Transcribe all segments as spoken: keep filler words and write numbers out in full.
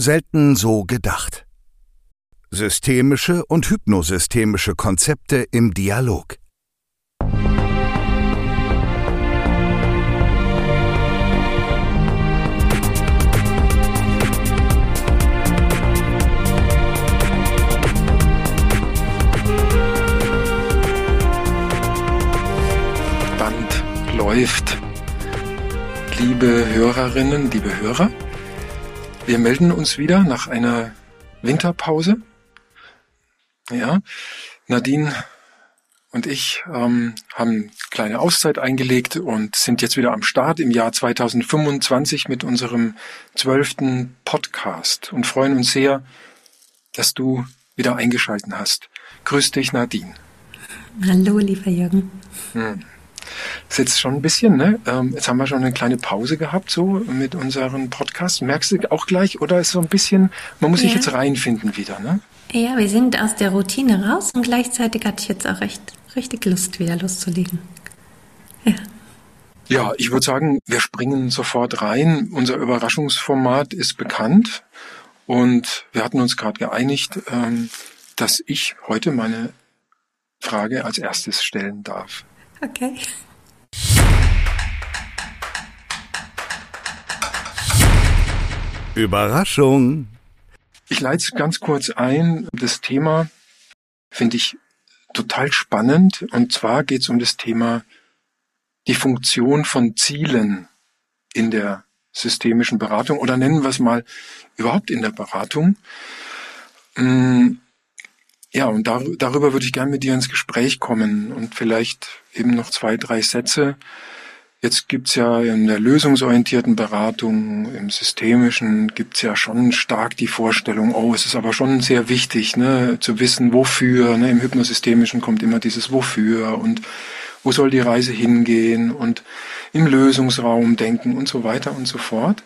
selten so gedacht. Systemische und hypnosystemische Konzepte im Dialog. Band läuft. Liebe Hörerinnen, liebe Hörer, wir melden uns wieder nach einer Winterpause. Ja, Nadine und ich ähm, haben kleine Auszeit eingelegt und sind jetzt wieder am Start im Jahr zweitausendfünfundzwanzig mit unserem zwölften Podcast und freuen uns sehr, dass du wieder eingeschaltet hast. Grüß dich, Nadine. Hallo, lieber Jürgen. Hm. Das ist jetzt schon ein bisschen, ne? Ähm, jetzt haben wir schon eine kleine Pause gehabt, so mit unseren Podcasts. Merkst du auch gleich, oder ist so ein bisschen, man muss sich Ja. jetzt reinfinden wieder, ne? Ja, wir sind aus der Routine raus und gleichzeitig hatte ich jetzt auch recht, richtig Lust, wieder loszulegen. Ja. Ja, ich würde sagen, wir springen sofort rein. Unser Überraschungsformat ist bekannt und wir hatten uns gerade geeinigt, ähm, dass ich heute meine Frage als erstes stellen darf. Okay. Überraschung! Ich leite es ganz kurz ein. Das Thema finde ich total spannend. Und zwar geht es um das Thema die Funktion von Zielen in der systemischen Beratung oder nennen wir es mal überhaupt in der Beratung. Ja, und dar- darüber würde ich gerne mit dir ins Gespräch kommen und vielleicht eben noch zwei, drei Sätze. Jetzt gibt's ja in der lösungsorientierten Beratung, im Systemischen gibt's ja schon stark die Vorstellung, oh, es ist aber schon sehr wichtig, ne, zu wissen, wofür. Ne, im Hypnosystemischen kommt immer dieses Wofür und wo soll die Reise hingehen und im Lösungsraum denken und so weiter und so fort.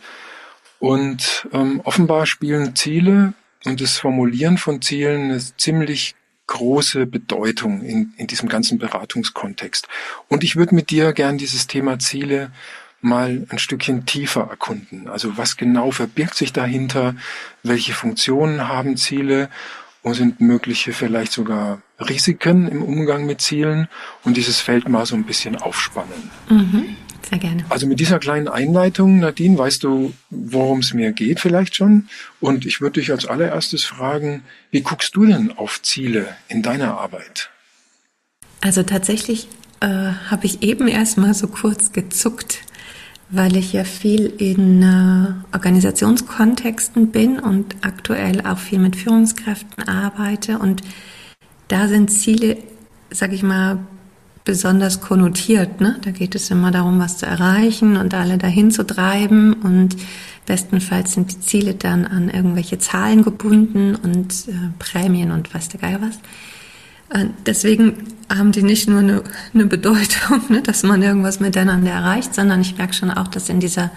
Und ähm, offenbar spielen Ziele und das Formulieren von Zielen eine ziemlich große Bedeutung in, in diesem ganzen Beratungskontext. Und ich würde mit dir gern dieses Thema Ziele mal ein Stückchen tiefer erkunden. Also was genau verbirgt sich dahinter? Welche Funktionen haben Ziele? Wo sind mögliche vielleicht sogar Risiken im Umgang mit Zielen? Und dieses Feld mal so ein bisschen aufspannen. Mhm, sehr gerne. Also mit dieser kleinen Einleitung, Nadine, weißt du, worum es mir geht vielleicht schon? Und ich würde dich als allererstes fragen, wie guckst du denn auf Ziele in deiner Arbeit? Also tatsächlich äh, habe ich eben erst mal so kurz gezuckt, weil ich ja viel in äh, Organisationskontexten bin und aktuell auch viel mit Führungskräften arbeite. Und da sind Ziele, sag ich mal, besonders konnotiert, ne? Da geht es immer darum, was zu erreichen und alle dahin zu treiben und bestenfalls sind die Ziele dann an irgendwelche Zahlen gebunden und äh, Prämien und weiß der Geier was. Äh, deswegen haben die nicht nur eine, eine Bedeutung, ne, dass man irgendwas miteinander erreicht, sondern ich merke schon auch, dass in dieser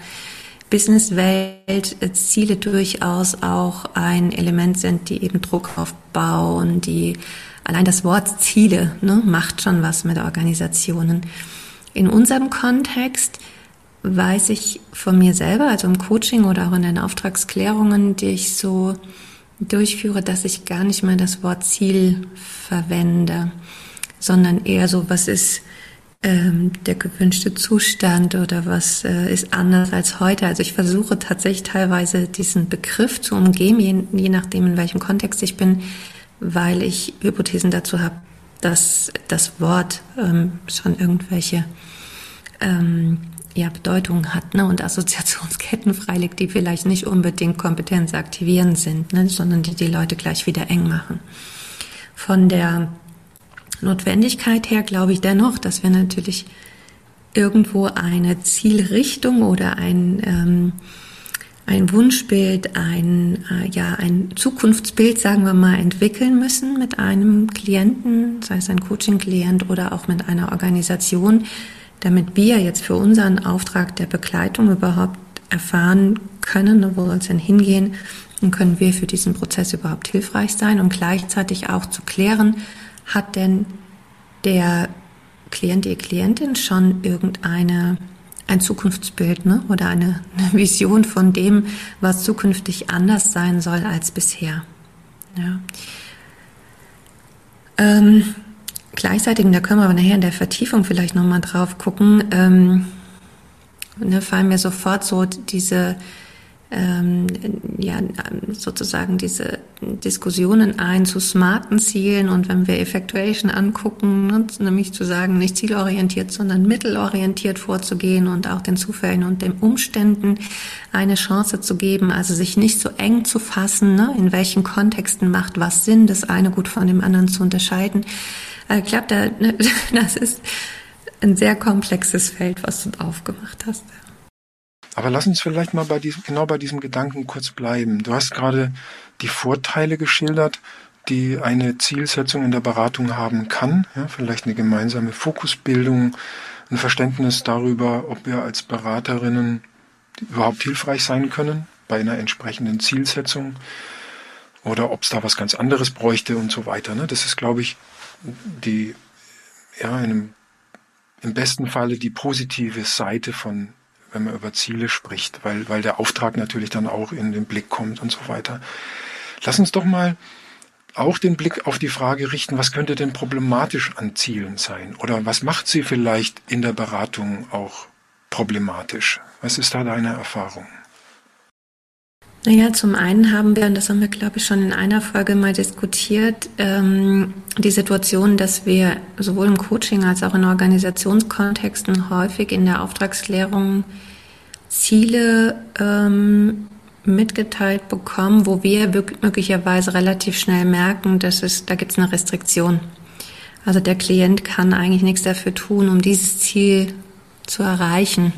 Businesswelt äh, Ziele durchaus auch ein Element sind, die eben Druck aufbauen, die allein das Wort Ziele, ne, macht schon was mit Organisationen. In unserem Kontext weiß ich von mir selber, also im Coaching oder auch in den Auftragsklärungen, die ich so durchführe, dass ich gar nicht mehr das Wort Ziel verwende, sondern eher so, was ist ähm, der gewünschte Zustand oder was äh, ist anders als heute. Also ich versuche tatsächlich teilweise diesen Begriff zu umgehen, je, je nachdem, in welchem Kontext ich bin, weil ich Hypothesen dazu habe, dass das Wort ähm, schon irgendwelche ähm, ja, Bedeutungen hat, ne, und Assoziationsketten freilegt, die vielleicht nicht unbedingt kompetenzaktivierend sind, ne, sondern die die Leute gleich wieder eng machen. Von der Notwendigkeit her glaube ich dennoch, dass wir natürlich irgendwo eine Zielrichtung oder ein ähm, ein Wunschbild, ein, äh, ja, ein Zukunftsbild, sagen wir mal, entwickeln müssen mit einem Klienten, sei es ein Coaching-Klient oder auch mit einer Organisation, damit wir jetzt für unseren Auftrag der Begleitung überhaupt erfahren können, wo soll es denn hingehen, und können wir für diesen Prozess überhaupt hilfreich sein und gleichzeitig auch zu klären, hat denn der Klient, die Klientin schon irgendeine ein Zukunftsbild, ne? Oder eine, eine Vision von dem, was zukünftig anders sein soll als bisher. Ja. Ähm, gleichzeitig, und da können wir aber nachher in der Vertiefung vielleicht nochmal drauf gucken, ähm, ne, fallen mir sofort so diese ähm, ja, sozusagen diese Diskussionen ein zu smarten Zielen, und wenn wir Effectuation angucken, ne, nämlich zu sagen, nicht zielorientiert, sondern mittelorientiert vorzugehen und auch den Zufällen und den Umständen eine Chance zu geben, also sich nicht so eng zu fassen, ne, in welchen Kontexten macht was Sinn, das eine gut von dem anderen zu unterscheiden. Ich glaube, da, ne, das ist ein sehr komplexes Feld, was du aufgemacht hast. Aber lass uns vielleicht mal bei diesem, genau bei diesem Gedanken kurz bleiben. Du hast gerade die Vorteile geschildert, die eine Zielsetzung in der Beratung haben kann. Ja, vielleicht eine gemeinsame Fokusbildung, ein Verständnis darüber, ob wir als Beraterinnen überhaupt hilfreich sein können bei einer entsprechenden Zielsetzung oder ob es da was ganz anderes bräuchte und so weiter. Das ist, glaube ich, die, ja, in einem, im besten Falle die positive Seite von, wenn man über Ziele spricht, weil, weil der Auftrag natürlich dann auch in den Blick kommt und so weiter. Lass uns doch mal auch den Blick auf die Frage richten, was könnte denn problematisch an Zielen sein? Oder was macht sie vielleicht in der Beratung auch problematisch? Was ist da deine Erfahrung? Naja, zum einen haben wir, und das haben wir, glaube ich, schon in einer Folge mal diskutiert, ähm, die Situation, dass wir sowohl im Coaching als auch in Organisationskontexten häufig in der Auftragsklärung Ziele ähm, mitgeteilt bekommen, wo wir möglicherweise relativ schnell merken, dass es, da gibt es eine Restriktion. Also der Klient kann eigentlich nichts dafür tun, um dieses Ziel zu erreichen.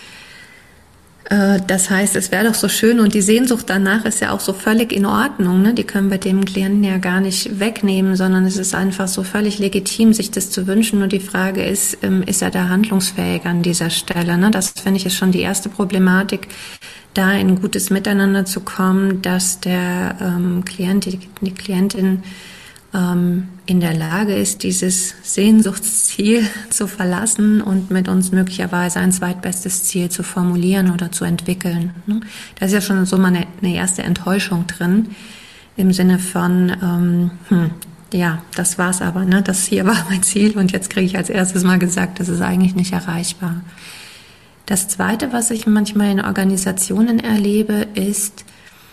Das heißt, es wäre doch so schön, und die Sehnsucht danach ist ja auch so völlig in Ordnung, ne? Die können wir dem Klienten ja gar nicht wegnehmen, sondern es ist einfach so völlig legitim, sich das zu wünschen. Und die Frage ist, ist er da handlungsfähig an dieser Stelle? Ne? Das finde ich ist schon die erste Problematik, da in ein gutes Miteinander zu kommen, dass der ähm, Klient, die, die Klientin ähm, in der Lage ist, dieses Sehnsuchtsziel zu verlassen und mit uns möglicherweise ein zweitbestes Ziel zu formulieren oder zu entwickeln. Da ist ja schon so mal eine, eine erste Enttäuschung drin, im Sinne von, ähm, hm, ja, das war's aber, ne? Das hier war mein Ziel und jetzt kriege ich als erstes mal gesagt, das ist eigentlich nicht erreichbar. Das Zweite, was ich manchmal in Organisationen erlebe, ist,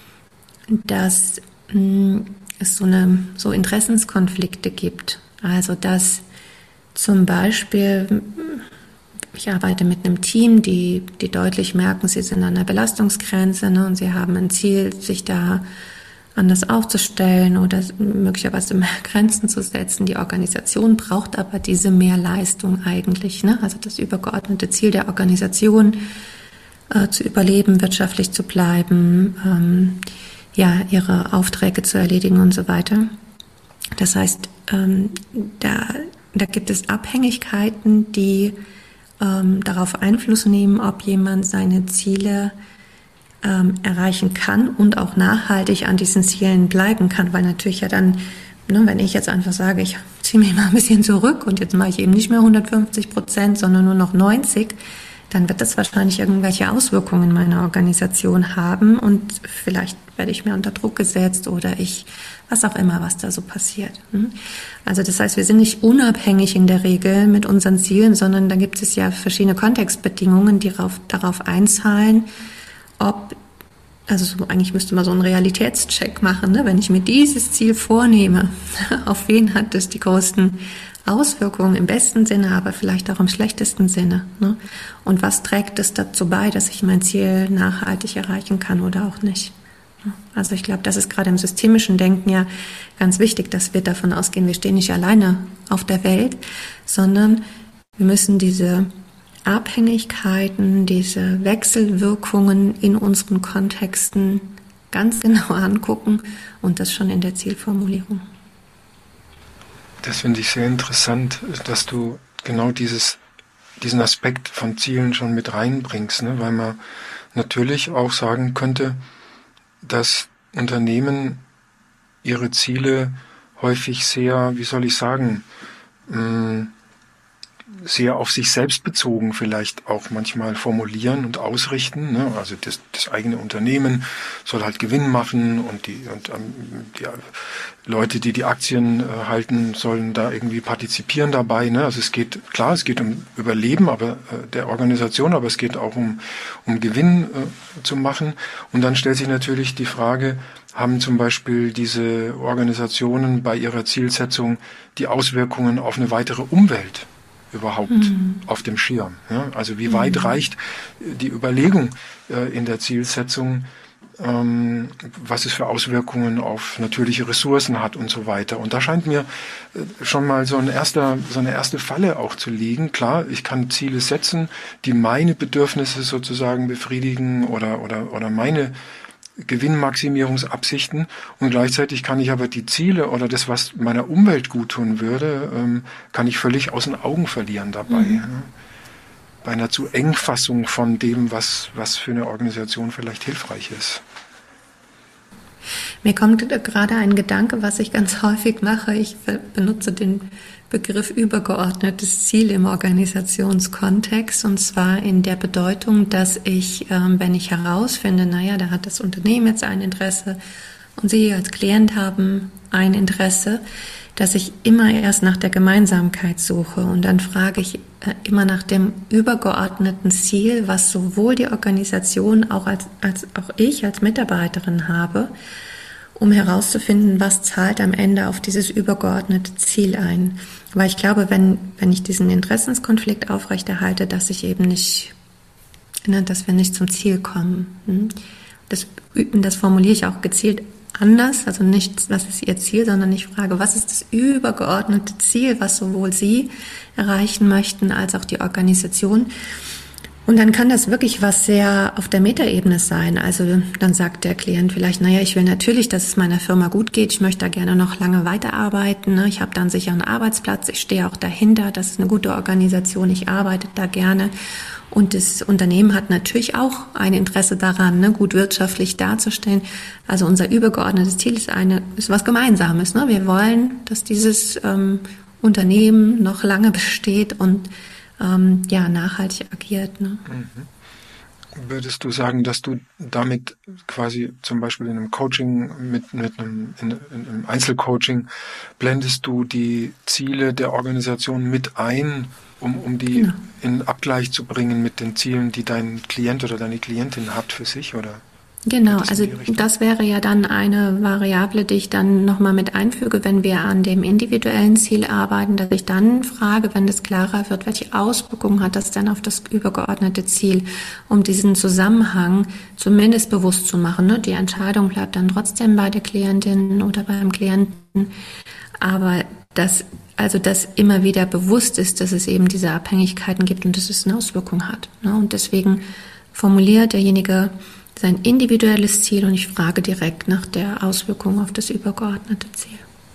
dass mh, es so eine so Interessenskonflikte gibt. Also dass zum Beispiel, ich arbeite mit einem Team, die die deutlich merken, sie sind an der Belastungsgrenze, ne, und sie haben ein Ziel, sich da anders aufzustellen oder möglicherweise mehr Grenzen zu setzen. Die Organisation braucht aber diese Mehrleistung eigentlich, ne? Also das übergeordnete Ziel der Organisation, äh, zu überleben, wirtschaftlich zu bleiben, ähm, ja, ihre Aufträge zu erledigen und so weiter. Das heißt, ähm, da, da gibt es Abhängigkeiten, die ähm, darauf Einfluss nehmen, ob jemand seine Ziele ähm, erreichen kann und auch nachhaltig an diesen Zielen bleiben kann, weil natürlich ja dann, ne, wenn ich jetzt einfach sage, ich ziehe mich mal ein bisschen zurück und jetzt mache ich eben nicht mehr hundertfünfzig Prozent, sondern nur noch neunzig, dann wird das wahrscheinlich irgendwelche Auswirkungen in meiner Organisation haben und vielleicht werde ich mehr unter Druck gesetzt oder ich, was auch immer, was da so passiert. Also das heißt, wir sind nicht unabhängig in der Regel mit unseren Zielen, sondern da gibt es ja verschiedene Kontextbedingungen, die darauf, darauf einzahlen, ob, also so, eigentlich müsste man so einen Realitätscheck machen, ne? Wenn ich mir dieses Ziel vornehme, auf wen hat das die größten Auswirkungen im besten Sinne, aber vielleicht auch im schlechtesten Sinne, ne? Und was trägt es dazu bei, dass ich mein Ziel nachhaltig erreichen kann oder auch nicht? Also ich glaube, das ist gerade im systemischen Denken ja ganz wichtig, dass wir davon ausgehen, wir stehen nicht alleine auf der Welt, sondern wir müssen diese Abhängigkeiten, diese Wechselwirkungen in unseren Kontexten ganz genau angucken und das schon in der Zielformulierung. Das finde ich sehr interessant, dass du genau dieses, diesen Aspekt von Zielen schon mit reinbringst, ne? Weil man natürlich auch sagen könnte, dass Unternehmen ihre Ziele häufig sehr, wie soll ich sagen, mh, sehr auf sich selbst bezogen vielleicht auch manchmal formulieren und ausrichten. Ne? Also das, das eigene Unternehmen soll halt Gewinn machen und die, und, ähm, die Leute, die die Aktien äh, halten, sollen da irgendwie partizipieren dabei. Ne? Also es geht, klar, es geht um Überleben aber äh, der Organisation, aber es geht auch um, um Gewinn äh, zu machen. Und dann stellt sich natürlich die Frage, haben zum Beispiel diese Organisationen bei ihrer Zielsetzung die Auswirkungen auf eine weitere Umwelt überhaupt mhm. auf dem Schirm? Ja? Also wie weit mhm. reicht die Überlegung äh, in der Zielsetzung, ähm, was es für Auswirkungen auf natürliche Ressourcen hat und so weiter. Und da scheint mir äh, schon mal so ein erster, so eine erste Falle auch zu liegen. Klar, ich kann Ziele setzen, die meine Bedürfnisse sozusagen befriedigen oder, oder, oder meine Gewinnmaximierungsabsichten, und gleichzeitig kann ich aber die Ziele oder das, was meiner Umwelt gut tun würde, ähm, kann ich völlig aus den Augen verlieren dabei. Mhm. Ja. Bei einer zu Engfassung von dem, was, was für eine Organisation vielleicht hilfreich ist. Mir kommt gerade ein Gedanke, was ich ganz häufig mache. Ich benutze den Begriff übergeordnetes Ziel im Organisationskontext, und zwar in der Bedeutung, dass ich, wenn ich herausfinde, naja, da hat das Unternehmen jetzt ein Interesse und Sie als Klient haben ein Interesse, dass ich immer erst nach der Gemeinsamkeit suche, und dann frage ich immer nach dem übergeordneten Ziel, was sowohl die Organisation auch als, als auch ich als Mitarbeiterin habe, um herauszufinden, was zahlt am Ende auf dieses übergeordnete Ziel ein. Weil ich glaube, wenn, wenn ich diesen Interessenskonflikt aufrechterhalte, dass ich eben nicht, dass wir nicht zum Ziel kommen. Das, das formuliere ich auch gezielt anders, also nicht, was ist Ihr Ziel, sondern ich frage, was ist das übergeordnete Ziel, was sowohl Sie erreichen möchten, als auch die Organisation. Und dann kann das wirklich was sehr auf der Metaebene sein. Also dann sagt der Klient vielleicht, naja, ich will natürlich, dass es meiner Firma gut geht. Ich möchte da gerne noch lange weiterarbeiten. Ne? Ich habe da einen sicheren Arbeitsplatz. Ich stehe auch dahinter. Das ist eine gute Organisation. Ich arbeite da gerne. Und das Unternehmen hat natürlich auch ein Interesse daran, ne, gut wirtschaftlich dazustellen. Also unser übergeordnetes Ziel ist eine, ist was Gemeinsames. Ne? Wir wollen, dass dieses ähm, Unternehmen noch lange besteht und Ähm, ja, nachhaltig agiert. Ne? Mhm. Würdest du sagen, dass du damit quasi zum Beispiel in einem Coaching, mit, mit einem, in, in einem Einzelcoaching, blendest du die Ziele der Organisation mit ein, um, um die genau. in Abgleich zu bringen mit den Zielen, die dein Klient oder deine Klientin hat für sich, oder? Genau, also das wäre ja dann eine Variable, die ich dann nochmal mit einfüge, wenn wir an dem individuellen Ziel arbeiten, dass ich dann frage, wenn das klarer wird, welche Auswirkungen hat das denn auf das übergeordnete Ziel, um diesen Zusammenhang zumindest bewusst zu machen. Ne? Die Entscheidung bleibt dann trotzdem bei der Klientin oder beim Klienten, aber dass also dass immer wieder bewusst ist, dass es eben diese Abhängigkeiten gibt und dass es eine Auswirkung hat. Ne? Und deswegen formuliert derjenige sein individuelles Ziel, und ich frage direkt nach der Auswirkung auf das übergeordnete Ziel.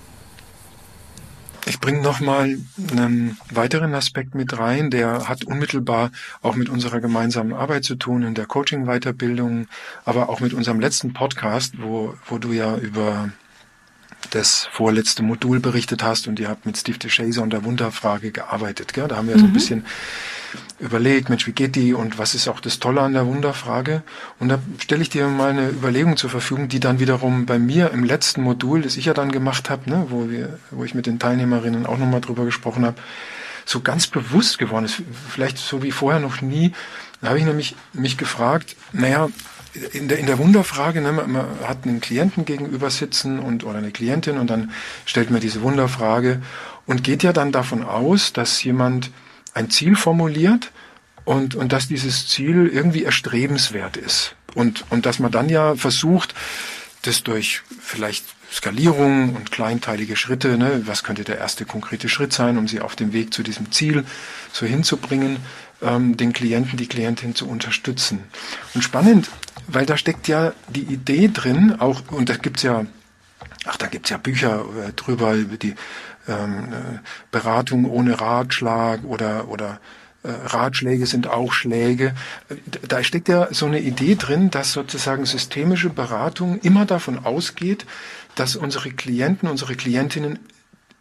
Ich bringe nochmal einen weiteren Aspekt mit rein, der hat unmittelbar auch mit unserer gemeinsamen Arbeit zu tun in der Coaching-Weiterbildung, aber auch mit unserem letzten Podcast, wo, wo du ja über das vorletzte Modul berichtet hast, und ihr habt mit Steve DeShazer und der Wunderfrage gearbeitet. Gell? Da haben wir mhm. so ein bisschen überlegt, Mensch, wie geht die und was ist auch das Tolle an der Wunderfrage? Und da stelle ich dir mal eine Überlegung zur Verfügung, die dann wiederum bei mir im letzten Modul, das ich ja dann gemacht habe, ne, wo wir, wo ich mit den Teilnehmerinnen auch nochmal drüber gesprochen habe, so ganz bewusst geworden ist, vielleicht so wie vorher noch nie. Da habe ich nämlich mich gefragt, naja, in der, in der Wunderfrage, ne, man, man hat einen Klienten gegenüber sitzen und oder eine Klientin, und dann stellt man diese Wunderfrage und geht ja dann davon aus, dass jemand ein Ziel formuliert und, und dass dieses Ziel irgendwie erstrebenswert ist. Und, und dass man dann ja versucht, das durch vielleicht Skalierung und kleinteilige Schritte, ne, was könnte der erste konkrete Schritt sein, um sie auf dem Weg zu diesem Ziel so hinzubringen, ähm, den Klienten, die Klientin zu unterstützen. Und spannend, weil da steckt ja die Idee drin, auch, und da gibt's ja, ach, da gibt's ja Bücher äh, drüber, über die ähm, Beratung ohne Ratschlag oder, oder äh, Ratschläge sind auch Schläge. Da steckt ja so eine Idee drin, dass sozusagen systemische Beratung immer davon ausgeht, dass unsere Klienten, unsere Klientinnen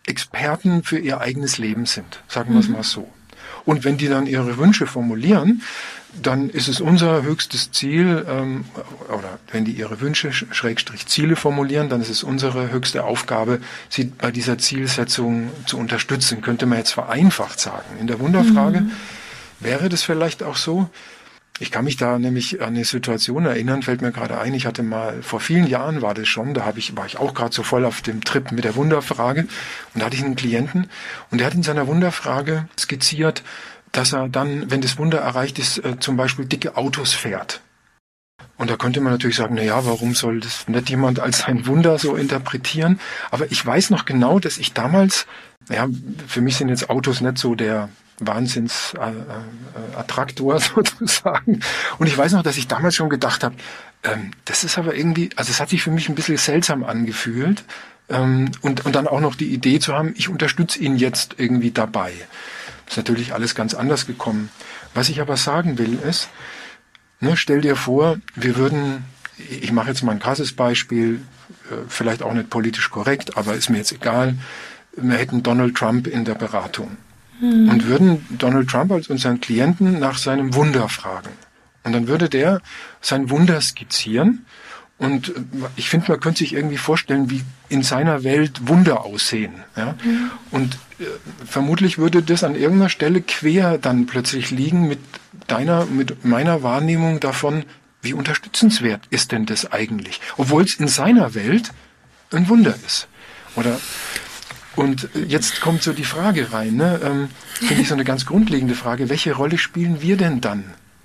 Experten für ihr eigenes Leben sind, sagen wir es mal so. Und wenn die dann ihre Wünsche formulieren, dann ist es unser höchstes Ziel, ähm, oder wenn die ihre Wünsche, Schrägstrich Ziele formulieren, dann ist es unsere höchste Aufgabe, sie bei dieser Zielsetzung zu unterstützen, könnte man jetzt vereinfacht sagen. In der Wunderfrage mhm. wäre das vielleicht auch so. Ich kann mich da nämlich an eine Situation erinnern, fällt mir gerade ein, ich hatte mal, vor vielen Jahren war das schon, da habe ich, war ich auch gerade so voll auf dem Trip mit der Wunderfrage und da hatte ich einen Klienten und der hat in seiner Wunderfrage skizziert, dass er dann, wenn das Wunder erreicht ist, äh, zum Beispiel dicke Autos fährt. Und da könnte man natürlich sagen, na ja, warum soll das nicht jemand als ein Wunder so interpretieren? Aber ich weiß noch genau, dass ich damals, ja, für mich sind jetzt Autos nicht so der Wahnsinns-Attraktor äh, äh, sozusagen. Und ich weiß noch, dass ich damals schon gedacht habe, ähm, das ist aber irgendwie, also es hat sich für mich ein bisschen seltsam angefühlt. Ähm, und, und dann auch noch die Idee zu haben, ich unterstütze ihn jetzt irgendwie dabei. Das ist natürlich alles ganz anders gekommen. Was ich aber sagen will ist, ne, stell dir vor, wir würden, ich mache jetzt mal ein krasses Beispiel, äh, vielleicht auch nicht politisch korrekt, aber ist mir jetzt egal, wir hätten Donald Trump in der Beratung. Und würden Donald Trump als unseren Klienten nach seinem Wunder fragen. Und dann würde der sein Wunder skizzieren. Und ich finde, man könnte sich irgendwie vorstellen, wie in seiner Welt Wunder aussehen. Ja? Mhm. Und äh, vermutlich würde das an irgendeiner Stelle quer dann plötzlich liegen mit deiner, mit meiner Wahrnehmung davon, wie unterstützenswert ist denn das eigentlich? Obwohl es in seiner Welt ein Wunder ist. Oder Und jetzt kommt so die Frage rein, ne? ähm, finde ich so eine ganz grundlegende Frage, welche Rolle spielen wir denn dann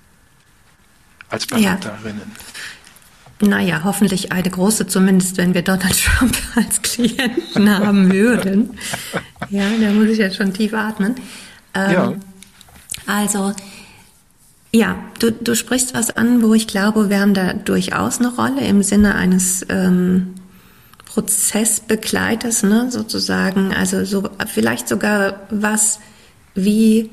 als Beraterinnen? Ja. Naja, hoffentlich eine große, zumindest wenn wir Donald Trump als Klienten haben würden. Ja, da muss ich jetzt schon tief atmen. Ähm, ja. Also, ja, du, du sprichst was an, wo ich glaube, wir haben da durchaus eine Rolle im Sinne eines ähm, Prozessbegleiters, ne, sozusagen, also so vielleicht sogar was wie,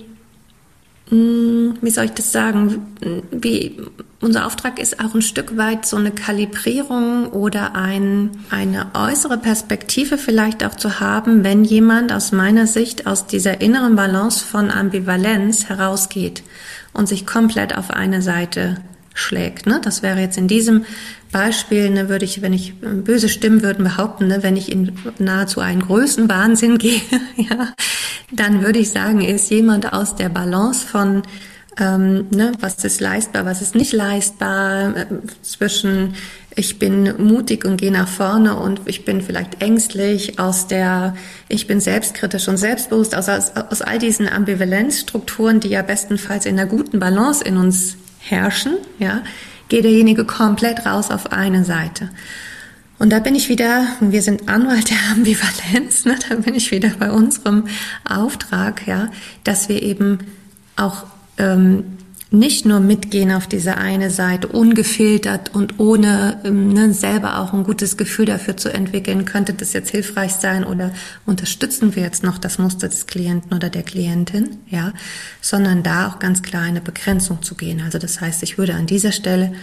mh, wie soll ich das sagen, wie unser Auftrag ist auch ein Stück weit so eine Kalibrierung oder ein, eine äußere Perspektive vielleicht auch zu haben, wenn jemand aus meiner Sicht aus dieser inneren Balance von Ambivalenz herausgeht und sich komplett auf eine Seite schlägt. Ne? Das wäre jetzt in diesem Beispiel, ne, würde ich, wenn ich böse Stimmen würden behaupten, ne, wenn ich in nahezu einen Größenwahnsinn gehe, ja, dann würde ich sagen, ist jemand aus der Balance von ähm, ne, was ist leistbar, was ist nicht leistbar, äh, zwischen ich bin mutig und gehe nach vorne und ich bin vielleicht ängstlich, aus der ich bin selbstkritisch und selbstbewusst, aus, aus, aus all diesen Ambivalenzstrukturen, die ja bestenfalls in einer guten Balance in uns herrschen, ja, geht derjenige komplett raus auf eine Seite. Und da bin ich wieder, wir sind Anwalt der Ambivalenz, ne, da bin ich wieder bei unserem Auftrag, ja, dass wir eben auch ähm, nicht nur mitgehen auf diese eine Seite, ungefiltert und ohne ähm, ne, selber auch ein gutes Gefühl dafür zu entwickeln, könnte das jetzt hilfreich sein oder unterstützen wir jetzt noch das Muster des Klienten oder der Klientin, ja, sondern da auch ganz klar eine Begrenzung zu gehen. Also das heißt, ich würde an dieser Stelle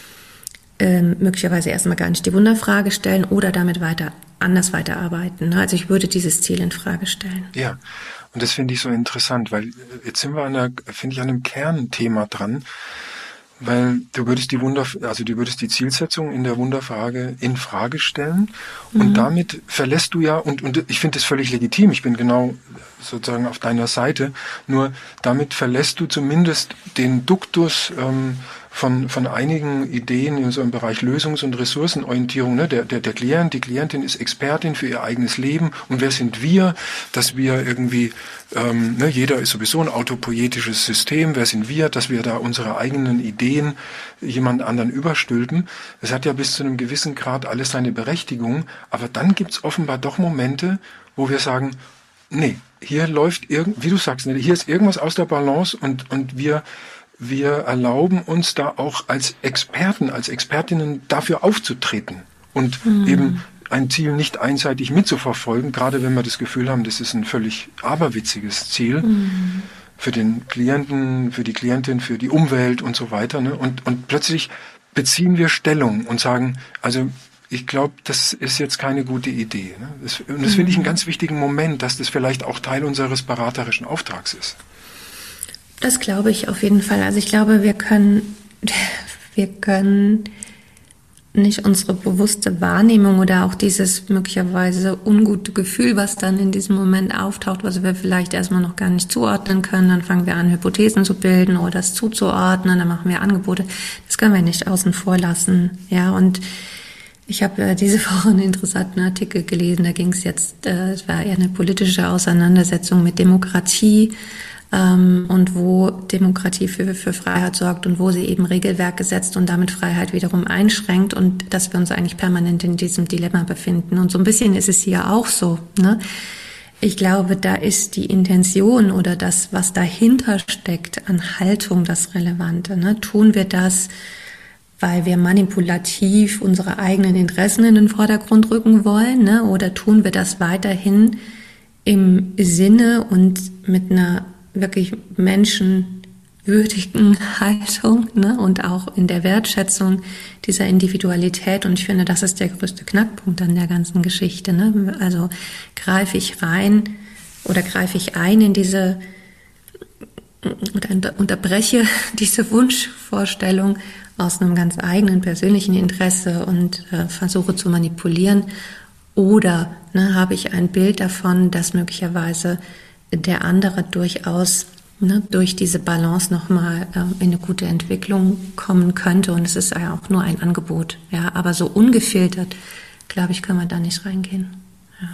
ähm, möglicherweise erstmal gar nicht die Wunderfrage stellen oder damit weiter anders weiterarbeiten. Ne? Also ich würde dieses Ziel in Frage stellen. Ja. Und das finde ich so interessant, weil jetzt sind wir an einer, finde ich, an einem Kernthema dran, weil du würdest die Wunder, also du würdest die Zielsetzung in der Wunderfrage in Frage stellen und mhm. damit verlässt du ja, und, und ich finde das völlig legitim, ich bin genau sozusagen auf deiner Seite, nur damit verlässt du zumindest den Duktus ähm, von von einigen Ideen in so einem Bereich Lösungs- und Ressourcenorientierung. Ne? Der, der, der Klient, die Klientin ist Expertin für ihr eigenes Leben. Und wer sind wir, dass wir irgendwie, ähm, ne, jeder ist sowieso ein autopoietisches System, wer sind wir, dass wir da unsere eigenen Ideen jemand anderen überstülpen. Es hat ja bis zu einem gewissen Grad alles seine Berechtigung, aber dann gibt's offenbar doch Momente, wo wir sagen, nee, hier läuft irgend, wie du sagst, ne, hier ist irgendwas aus der Balance und, und wir Wir erlauben uns da auch als Experten, als Expertinnen dafür aufzutreten und mhm. eben ein Ziel nicht einseitig mitzuverfolgen, gerade wenn wir das Gefühl haben, das ist ein völlig aberwitziges Ziel mhm. für den Klienten, für die Klientin, für die Umwelt und so weiter. Ne? Und, und plötzlich beziehen wir Stellung und sagen, also ich glaube, das ist jetzt keine gute Idee. Ne? Das, und das finde ich einen ganz wichtigen Moment, dass das vielleicht auch Teil unseres beraterischen Auftrags ist. Das glaube ich auf jeden Fall. Also ich glaube, wir können, wir können nicht unsere bewusste Wahrnehmung oder auch dieses möglicherweise ungute Gefühl, was dann in diesem Moment auftaucht, was wir vielleicht erstmal noch gar nicht zuordnen können, dann fangen wir an, Hypothesen zu bilden oder es zuzuordnen, dann machen wir Angebote. Das können wir nicht außen vor lassen. Ja, und ich habe äh, diese Woche einen interessanten Artikel gelesen, da ging es jetzt, äh, es war eher eine politische Auseinandersetzung mit Demokratie, und wo Demokratie für, für Freiheit sorgt und wo sie eben Regelwerke setzt und damit Freiheit wiederum einschränkt und dass wir uns eigentlich permanent in diesem Dilemma befinden. Und so ein bisschen ist es hier auch so, ne? Ich glaube, da ist die Intention oder das, was dahinter steckt an Haltung, das Relevante, ne? Tun wir das, weil wir manipulativ unsere eigenen Interessen in den Vordergrund rücken wollen, ne? Oder tun wir das weiterhin im Sinne und mit einer wirklich menschenwürdigen Haltung, ne, und auch in der Wertschätzung dieser Individualität. Und ich finde, das ist der größte Knackpunkt an der ganzen Geschichte. Ne? Also greife ich rein oder greife ich ein in diese oder unterbreche diese Wunschvorstellung aus einem ganz eigenen persönlichen Interesse und äh, versuche zu manipulieren. Oder ne, habe ich ein Bild davon, dass möglicherweise der andere durchaus ne, durch diese Balance nochmal äh, in eine gute Entwicklung kommen könnte. Und es ist ja auch nur ein Angebot. Ja, aber so ungefiltert, glaube ich, können wir da nicht reingehen. Ja.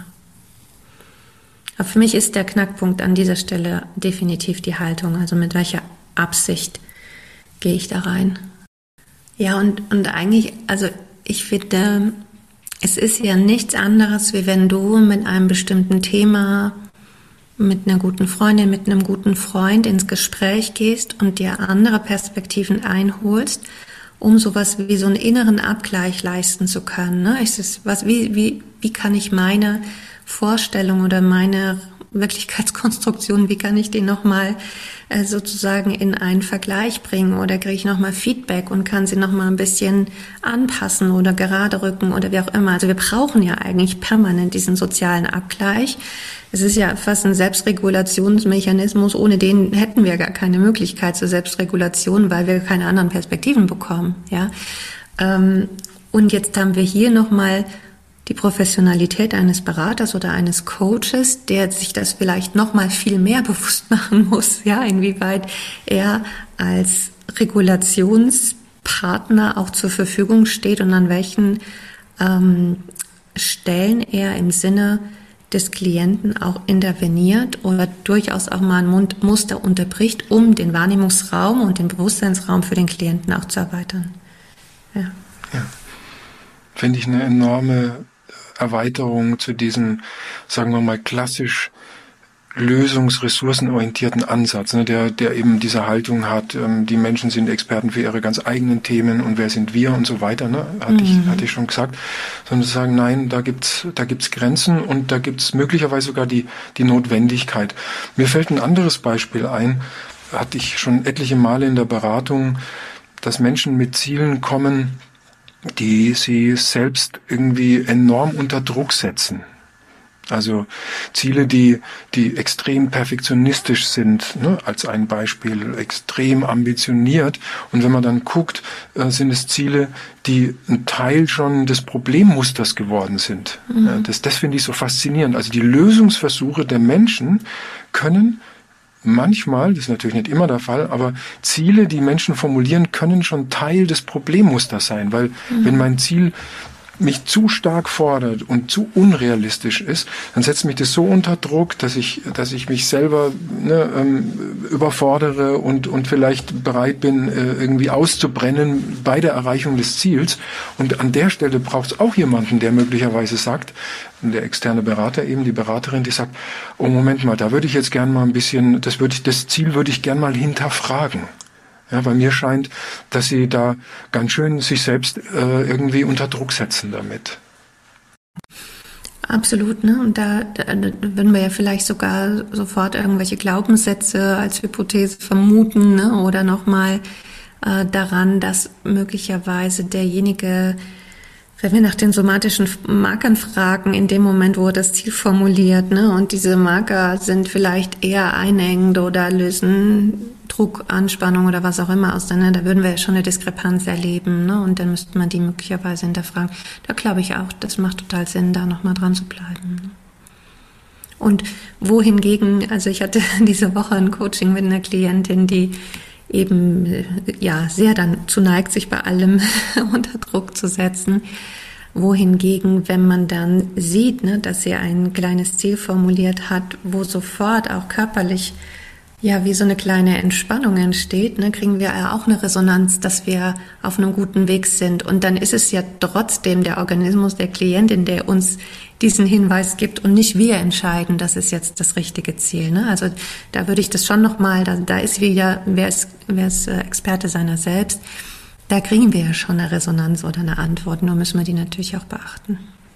Aber für mich ist der Knackpunkt an dieser Stelle definitiv die Haltung. Also mit welcher Absicht gehe ich da rein? Ja, und, und eigentlich, also ich finde, es ist ja nichts anderes, wie wenn du mit einem bestimmten Thema mit einer guten Freundin, mit einem guten Freund ins Gespräch gehst und dir andere Perspektiven einholst, um sowas wie so einen inneren Abgleich leisten zu können. Ne? Es ist was, wie, wie, wie kann ich meine Vorstellung oder meine Wirklichkeitskonstruktion, wie kann ich die nochmal äh, sozusagen in einen Vergleich bringen oder kriege ich nochmal Feedback und kann sie nochmal ein bisschen anpassen oder gerade rücken oder wie auch immer. Also wir brauchen ja eigentlich permanent diesen sozialen Abgleich. Es ist ja fast ein Selbstregulationsmechanismus, ohne den hätten wir gar keine Möglichkeit zur Selbstregulation, weil wir keine anderen Perspektiven bekommen. Ja, ähm, und jetzt haben wir hier nochmal die Professionalität eines Beraters oder eines Coaches, der sich das vielleicht noch mal viel mehr bewusst machen muss, ja, inwieweit er als Regulationspartner auch zur Verfügung steht und an welchen ähm, Stellen er im Sinne des Klienten auch interveniert oder durchaus auch mal ein Muster unterbricht, um den Wahrnehmungsraum und den Bewusstseinsraum für den Klienten auch zu erweitern. Ja, ja. Finde ich eine enorme Erweiterung zu diesem, sagen wir mal, klassisch lösungsressourcenorientierten Ansatz, ne, der, der eben diese Haltung hat, ähm, die Menschen sind Experten für ihre ganz eigenen Themen und wer sind wir und so weiter, ne, hatte mhm. ich, hatte ich schon gesagt, sondern zu sagen, nein, da gibt's, da gibt's Grenzen und da gibt's möglicherweise sogar die, die Notwendigkeit. Mir fällt ein anderes Beispiel ein, hatte ich schon etliche Male in der Beratung, dass Menschen mit Zielen kommen, die sie selbst irgendwie enorm unter Druck setzen. Also Ziele, die die extrem perfektionistisch sind, ne, als ein Beispiel, extrem ambitioniert. Und wenn man dann guckt, äh, sind es Ziele, die ein Teil schon des Problemmusters geworden sind. Mhm. Ja, das das finde ich so faszinierend. Also die Lösungsversuche der Menschen können manchmal, das ist natürlich nicht immer der Fall, aber Ziele, die Menschen formulieren, können schon Teil des Problemmusters sein, weil mhm. wenn mein Ziel mich zu stark fordert und zu unrealistisch ist, dann setzt mich das so unter Druck, dass ich, dass ich mich selber ne, ähm, überfordere und und vielleicht bereit bin, äh, irgendwie auszubrennen bei der Erreichung des Ziels. Und an der Stelle braucht es auch jemanden, der möglicherweise sagt, der externe Berater eben, die Beraterin, die sagt, oh Moment mal, da würde ich jetzt gern mal ein bisschen, das würde ich, das Ziel würde ich gern mal hinterfragen. Ja, bei mir scheint, dass sie da ganz schön sich selbst äh, irgendwie unter Druck setzen damit. Absolut, ne? Und da, da, da würden wir ja vielleicht sogar sofort irgendwelche Glaubenssätze als Hypothese vermuten, ne? Oder nochmal äh, daran, dass möglicherweise derjenige wenn wir nach den somatischen Markern fragen, in dem Moment, wo er das Ziel formuliert, ne, und diese Marker sind vielleicht eher einengend oder lösen Druck, Anspannung oder was auch immer aus, ne, da würden wir ja schon eine Diskrepanz erleben, ne, und dann müsste man die möglicherweise hinterfragen. Da glaube ich auch, das macht total Sinn, da nochmal dran zu bleiben. Ne? Und wohingegen, also ich hatte diese Woche ein Coaching mit einer Klientin, die eben ja sehr dazu neigt, sich bei allem unter Druck zu setzen. Wohingegen, wenn man dann sieht, ne, dass sie ein kleines Ziel formuliert hat, wo sofort auch körperlich ja wie so eine kleine Entspannung entsteht, ne, kriegen wir ja auch eine Resonanz, dass wir auf einem guten Weg sind. Und dann ist es ja trotzdem der Organismus der Klientin, der uns diesen Hinweis gibt und nicht wir entscheiden, das ist jetzt das richtige Ziel. Ne? Also da würde ich das schon nochmal, da, da ist wieder, wer ist, wer ist Experte seiner selbst, da kriegen wir ja schon eine Resonanz oder eine Antwort, nur müssen wir die natürlich auch beachten.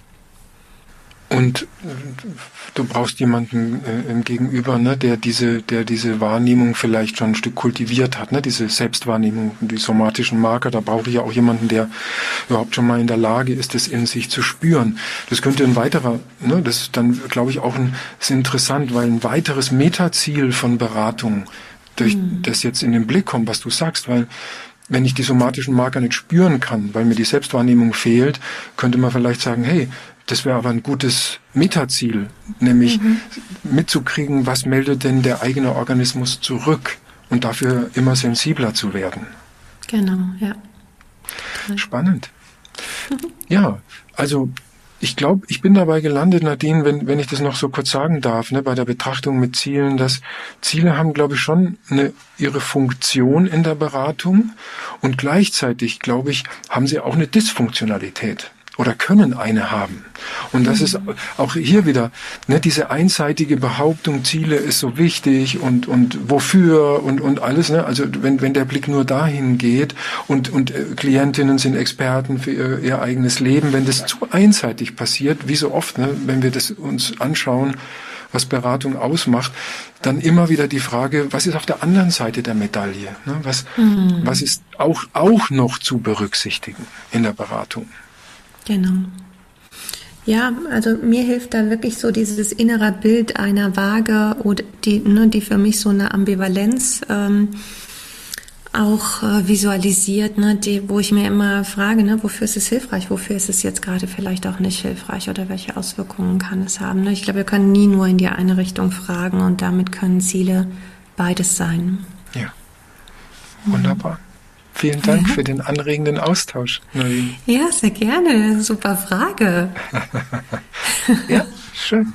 Und du brauchst jemanden äh, im Gegenüber, ne, der diese, der diese Wahrnehmung vielleicht schon ein Stück kultiviert hat, ne, diese Selbstwahrnehmung, die somatischen Marker. Da brauche ich ja auch jemanden, der überhaupt schon mal in der Lage ist, das in sich zu spüren. Das könnte ein weiterer, ne, das ist dann, glaube ich, auch ein, ist interessant, weil ein weiteres Metaziel von Beratung durch mhm. das jetzt in den Blick kommt, was du sagst, weil wenn ich die somatischen Marker nicht spüren kann, weil mir die Selbstwahrnehmung fehlt, könnte man vielleicht sagen, hey, das wäre aber ein gutes Metaziel, nämlich mhm. mitzukriegen, was meldet denn der eigene Organismus zurück und dafür immer sensibler zu werden. Genau, ja. Spannend. Mhm. Ja, also ich glaube, ich bin dabei gelandet, Nadine, wenn, wenn ich das noch so kurz sagen darf, ne, bei der Betrachtung mit Zielen, dass Ziele haben, glaube ich, schon eine, ihre Funktion in der Beratung und gleichzeitig, glaube ich, haben sie auch eine Dysfunktionalität. Oder können eine haben. Und das ist auch hier wieder, ne, diese einseitige Behauptung, Ziele ist so wichtig und, und wofür und, und alles, ne, also wenn, wenn der Blick nur dahin geht und, und äh, Klientinnen sind Experten für ihr, ihr eigenes Leben, wenn das zu einseitig passiert, wie so oft, ne, wenn wir das uns anschauen, was Beratung ausmacht, dann immer wieder die Frage, was ist auf der anderen Seite der Medaille, ne, was, mhm. was ist auch, auch noch zu berücksichtigen in der Beratung. Genau. Ja, also mir hilft da wirklich so dieses innere Bild einer Waage, oder die, ne, die für mich so eine Ambivalenz ähm, auch äh, visualisiert, ne, die, wo ich mir immer frage, ne, wofür ist es hilfreich, wofür ist es jetzt gerade vielleicht auch nicht hilfreich oder welche Auswirkungen kann es haben. Ne? Ich glaube, wir können nie nur in die eine Richtung fragen und damit können Ziele beides sein. Ja, wunderbar. Vielen Dank für den anregenden Austausch, Nadine. Ja, sehr gerne. Super Frage. Ja, schön.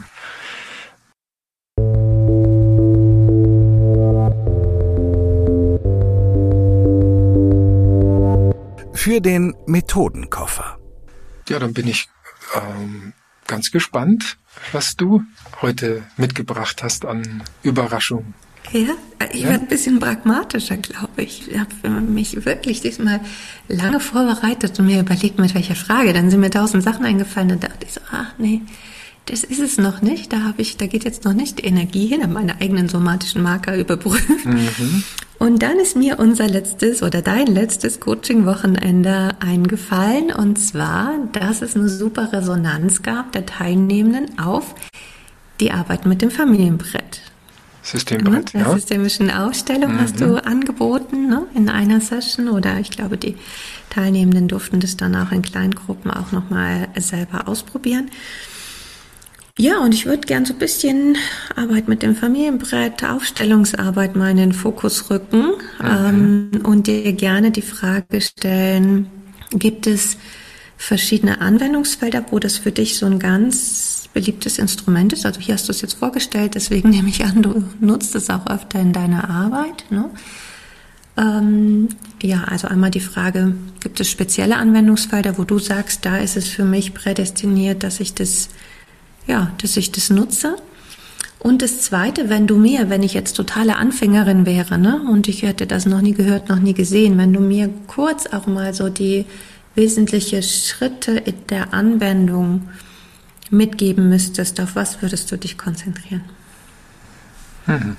Für den Methodenkoffer. Ja, dann bin ich ähm, ganz gespannt, was du heute mitgebracht hast an Überraschungen. Ja, ich ja? werde ein bisschen pragmatischer, glaube ich. Ich habe mich wirklich diesmal lange vorbereitet und mir überlegt, mit welcher Frage. Dann sind mir tausend Sachen eingefallen und dachte ich so, ach nee, das ist es noch nicht. Da habe ich, da geht jetzt noch nicht die Energie hin, habe meine eigenen somatischen Marker überprüft. Mhm. Und dann ist mir unser letztes oder dein letztes Coaching-Wochenende eingefallen. Und zwar, dass es eine super Resonanz gab der Teilnehmenden auf die Arbeit mit dem Familienbrett. Systembrett, ja. Der systemischen Aufstellung mhm. hast du angeboten, ne, in einer Session, oder ich glaube, die Teilnehmenden durften das dann auch in Kleingruppen auch nochmal selber ausprobieren. Ja, und ich würde gern so ein bisschen Arbeit mit dem Familienbrett, Aufstellungsarbeit mal in den Fokus rücken mhm. ähm, und dir gerne die Frage stellen, gibt es verschiedene Anwendungsfelder, wo das für dich so ein ganz beliebtes Instrument ist? Also hier hast du es jetzt vorgestellt, deswegen nehme ich an, du nutzt es auch öfter in deiner Arbeit, ne? Ähm, ja, also einmal die Frage, gibt es spezielle Anwendungsfelder, wo du sagst, da ist es für mich prädestiniert, dass ich das, ja, dass ich das nutze? Und das Zweite, wenn du mir, wenn ich jetzt totale Anfängerin wäre, ne, und ich hätte das noch nie gehört, noch nie gesehen, wenn du mir kurz auch mal so die wesentlichen Schritte in der Anwendung mitgeben müsstest, auf was würdest du dich konzentrieren? Hm.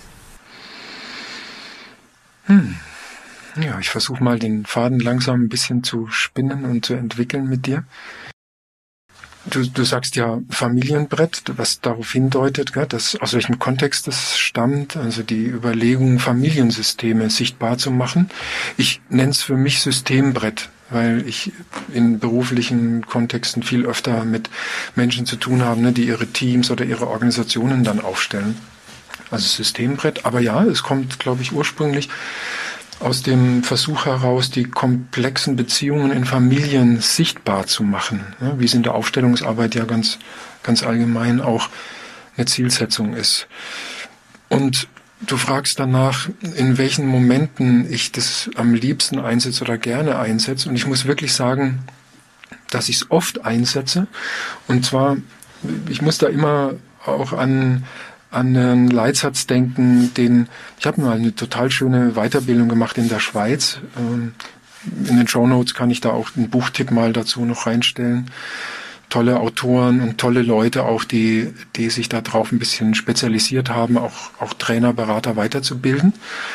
Hm. Ja, ich versuche mal den Faden langsam ein bisschen zu spinnen und zu entwickeln mit dir. Du, du sagst ja Familienbrett, was darauf hindeutet, gell, dass aus welchem Kontext es stammt, also die Überlegung, Familiensysteme sichtbar zu machen. Ich nenne es für mich Systembrett, weil ich in beruflichen Kontexten viel öfter mit Menschen zu tun habe, ne, die ihre Teams oder ihre Organisationen dann aufstellen. Also Systembrett. Aber ja, es kommt, glaube ich, ursprünglich aus dem Versuch heraus, die komplexen Beziehungen in Familien sichtbar zu machen, ja, wie es in der Aufstellungsarbeit ja ganz, ganz allgemein auch eine Zielsetzung ist. Und du fragst danach, in welchen Momenten ich das am liebsten einsetze oder gerne einsetze. Und ich muss wirklich sagen, dass ich es oft einsetze. Und zwar, ich muss da immer auch an an einen Leitsatz denken, den, ich habe mal eine total schöne Weiterbildung gemacht in der Schweiz. In den Shownotes kann ich da auch einen Buchtipp mal dazu noch reinstellen. Tolle Autoren und tolle Leute auch, die, die sich da drauf ein bisschen spezialisiert haben, auch, auch Trainer, Berater weiterzubilden.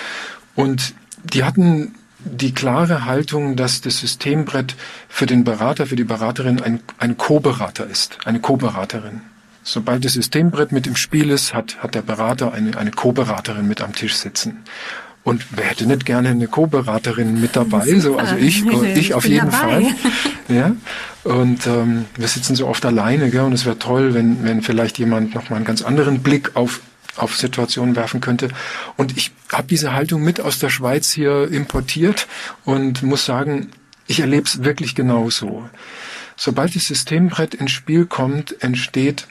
Und die hatten die klare Haltung, dass das Systembrett für den Berater, für die Beraterin ein, ein Co-Berater ist, eine Co-Beraterin. Sobald das Systembrett mit im Spiel ist, hat, hat der Berater eine, eine Co-Beraterin mit am Tisch sitzen. Und wer hätte nicht gerne eine Co-Beraterin mit dabei? So, also ich, ich, ich auf jeden dabei. Fall. Ja. Und ähm, wir sitzen so oft alleine, gell? Und es wäre toll, wenn, wenn vielleicht jemand nochmal einen ganz anderen Blick auf auf Situationen werfen könnte. Und ich habe diese Haltung mit aus der Schweiz hier importiert und muss sagen, ich erlebe es wirklich genauso. Sobald das Systembrett ins Spiel kommt, entsteht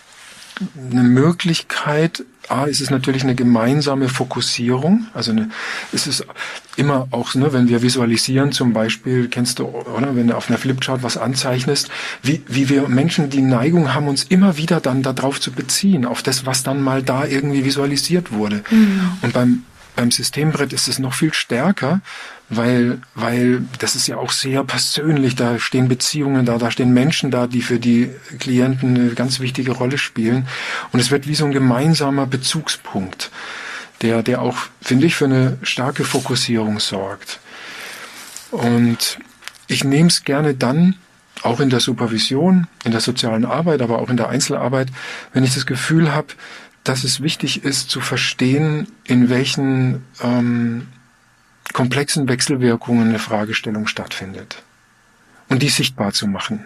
eine Möglichkeit, A, ist es natürlich eine gemeinsame Fokussierung, also eine, es ist immer auch, ne, wenn wir visualisieren zum Beispiel, kennst du, oder, wenn du auf einer Flipchart was anzeichnest, wie, wie wir Menschen die Neigung haben, uns immer wieder dann darauf zu beziehen, auf das, was dann mal da irgendwie visualisiert wurde. Mhm. Und beim Beim Systembrett ist es noch viel stärker, weil, weil das ist ja auch sehr persönlich, da stehen Beziehungen da, da stehen Menschen da, die für die Klienten eine ganz wichtige Rolle spielen. Und es wird wie so ein gemeinsamer Bezugspunkt, der, der auch, finde ich, für eine starke Fokussierung sorgt. Und ich nehme es gerne dann, auch in der Supervision, in der sozialen Arbeit, aber auch in der Einzelarbeit, wenn ich das Gefühl habe, dass es wichtig ist zu verstehen, in welchen ähm, komplexen Wechselwirkungen eine Fragestellung stattfindet und die sichtbar zu machen.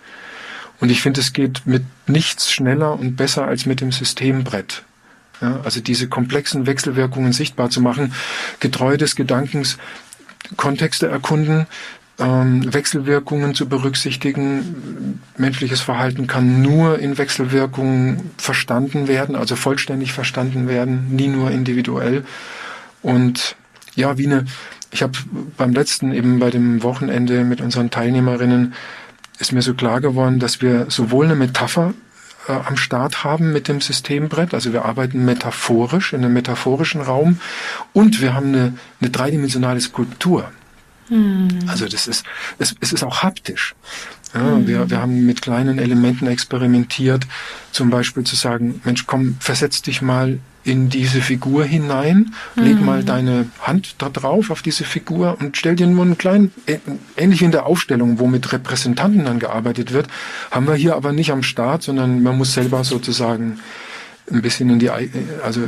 Und ich finde, es geht mit nichts schneller und besser als mit dem Systembrett. Ja, also diese komplexen Wechselwirkungen sichtbar zu machen, getreu des Gedankens Kontexte erkunden, Ähm, Wechselwirkungen zu berücksichtigen. Menschliches Verhalten kann nur in Wechselwirkungen verstanden werden, also vollständig verstanden werden, nie nur individuell. Und ja, wie eine, ich habe beim letzten, eben bei dem Wochenende mit unseren Teilnehmerinnen, ist mir so klar geworden, dass wir sowohl eine Metapher äh, am Start haben mit dem Systembrett, also wir arbeiten metaphorisch, in einem metaphorischen Raum, und wir haben eine, eine dreidimensionale Skulptur. Also das ist, es, es ist auch haptisch. Ja, mhm. wir, wir haben mit kleinen Elementen experimentiert, zum Beispiel zu sagen, Mensch, komm, versetz dich mal in diese Figur hinein, mhm. leg mal deine Hand da drauf auf diese Figur und stell dir nur einen kleinen, ähnlich wie in der Aufstellung, wo mit Repräsentanten dann gearbeitet wird, haben wir hier aber nicht am Start, sondern man muss selber sozusagen ein bisschen in die, also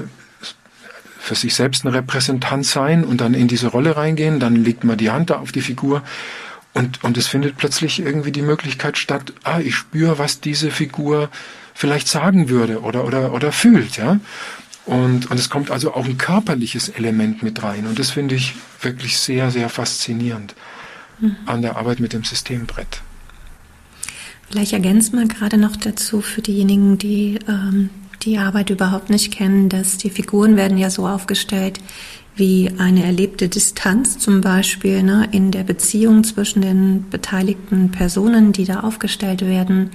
für sich selbst ein Repräsentant sein und dann in diese Rolle reingehen, dann legt man die Hand da auf die Figur und, und es findet plötzlich irgendwie die Möglichkeit statt, ah, ich spüre, was diese Figur vielleicht sagen würde oder, oder, oder fühlt, ja. Und, und es kommt also auch ein körperliches Element mit rein und das finde ich wirklich sehr, sehr faszinierend mhm. an der Arbeit mit dem Systembrett. Vielleicht ergänzt man gerade noch dazu für diejenigen, die ähm die Arbeit überhaupt nicht kennen, dass die Figuren werden ja so aufgestellt wie eine erlebte Distanz zum Beispiel, ne, in der Beziehung zwischen den beteiligten Personen, die da aufgestellt werden.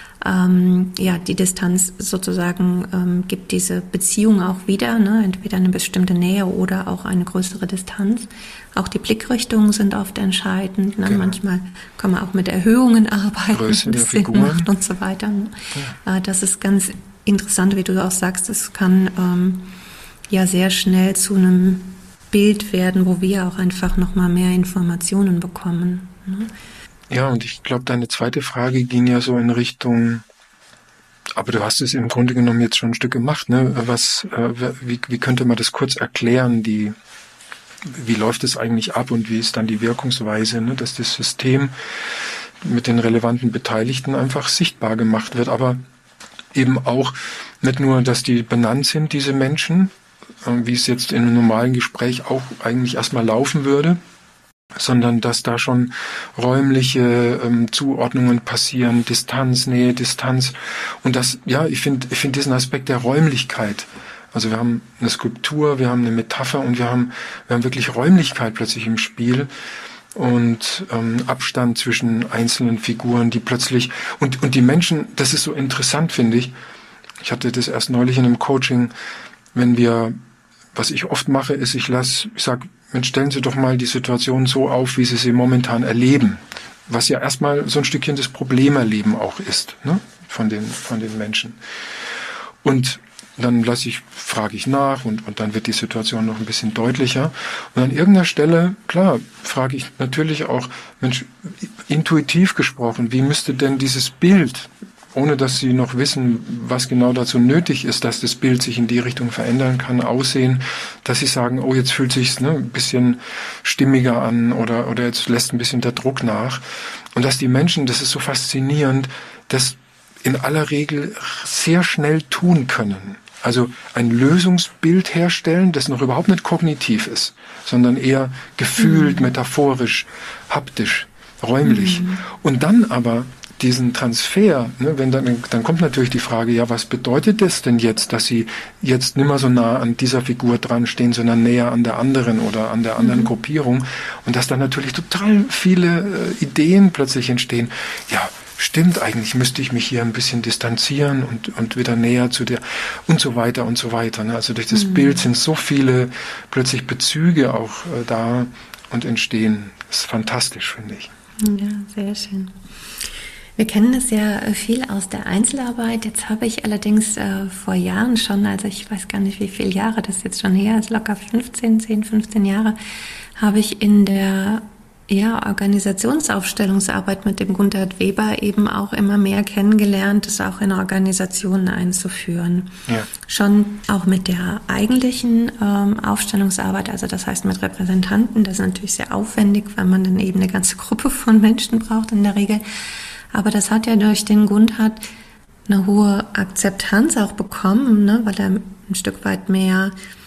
Ähm, ja, die Distanz sozusagen ähm, gibt diese Beziehung auch wieder, ne, entweder eine bestimmte Nähe oder auch eine größere Distanz. Auch die Blickrichtungen sind oft entscheidend. Ne? Genau. Manchmal kann man auch mit Erhöhungen arbeiten, Größe der Sinn Figuren macht und so weiter. Ja. Äh, das ist ganz interessant, wie du auch sagst, es kann ähm, ja sehr schnell zu einem Bild werden, wo wir auch einfach nochmal mehr Informationen bekommen. Ne? Ja, und ich glaube, deine zweite Frage ging ja so in Richtung, aber du hast es im Grunde genommen jetzt schon ein Stück gemacht, ne? Was, äh, wie, wie könnte man das kurz erklären, die, wie läuft es eigentlich ab und wie ist dann die Wirkungsweise, ne? Dass das System mit den relevanten Beteiligten einfach sichtbar gemacht wird, aber eben auch nicht nur, dass die benannt sind, diese Menschen, äh, wie es jetzt in einem normalen Gespräch auch eigentlich erstmal laufen würde, sondern dass da schon räumliche ähm, Zuordnungen passieren, Distanz, Nähe, Distanz. Und das, ja, ich finde ich finde diesen Aspekt der Räumlichkeit. Also wir haben eine Skulptur, wir haben eine Metapher und wir haben wir haben wirklich Räumlichkeit plötzlich im Spiel und ähm, Abstand zwischen einzelnen Figuren, die plötzlich und und die Menschen, das ist so interessant, finde ich. Ich hatte das erst neulich in einem Coaching, wenn wir, was ich oft mache, ist, ich lasse, ich sag, Mensch, stellen Sie doch mal die Situation so auf, wie Sie sie momentan erleben. Was ja erstmal so ein Stückchen das Problemerleben auch ist, ne? Von den, von den Menschen. Und dann lasse ich, frage ich nach und, und dann wird die Situation noch ein bisschen deutlicher. Und an irgendeiner Stelle, klar, frage ich natürlich auch, Mensch, intuitiv gesprochen, wie müsste denn dieses Bild, ohne dass Sie noch wissen, was genau dazu nötig ist, dass das Bild sich in die Richtung verändern kann, aussehen, dass Sie sagen, oh, jetzt fühlt sich's ne, ein bisschen stimmiger an oder oder jetzt lässt ein bisschen der Druck nach. Und dass die Menschen, das ist so faszinierend, das in aller Regel sehr schnell tun können. Also ein Lösungsbild herstellen, das noch überhaupt nicht kognitiv ist, sondern eher gefühlt, mhm. metaphorisch, haptisch, räumlich. Mhm. Und dann aber diesen Transfer, ne, wenn dann, dann kommt natürlich die Frage, ja, was bedeutet das denn jetzt, dass Sie jetzt nicht mehr so nah an dieser Figur dran stehen, sondern näher an der anderen oder an der anderen mhm. Gruppierung und dass dann natürlich total viele äh, Ideen plötzlich entstehen. Ja, stimmt, eigentlich müsste ich mich hier ein bisschen distanzieren und, und wieder näher zu der und so weiter und so weiter. Ne? Also durch das mhm. Bild sind so viele plötzlich Bezüge auch äh, da und entstehen. Das ist fantastisch, finde ich. Ja, sehr schön. Wir kennen das ja viel aus der Einzelarbeit. Jetzt habe ich allerdings äh, vor Jahren schon, also ich weiß gar nicht, wie viele Jahre das jetzt schon her ist, locker fünfzehn, zehn, fünfzehn Jahre, habe ich in der ja, Organisationsaufstellungsarbeit mit dem Gundert Weber eben auch immer mehr kennengelernt, das auch in Organisationen einzuführen. Ja. Schon auch mit der eigentlichen ähm, Aufstellungsarbeit, also das heißt mit Repräsentanten, das ist natürlich sehr aufwendig, weil man dann eben eine ganze Gruppe von Menschen braucht in der Regel. Aber das hat ja durch den Gundert eine hohe Akzeptanz auch bekommen, ne, weil er ein Stück weit mehr